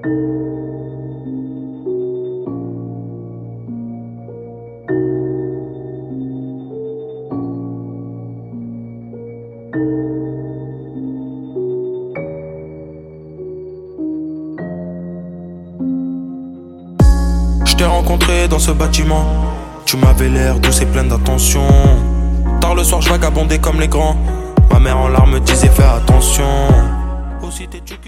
Je t'ai rencontré dans ce bâtiment. Tu m'avais l'air douce et pleine d'attention. Tard le soir, je vagabondais comme les grands. Ma mère en larmes me disait fais attention. Aussi t'es-tu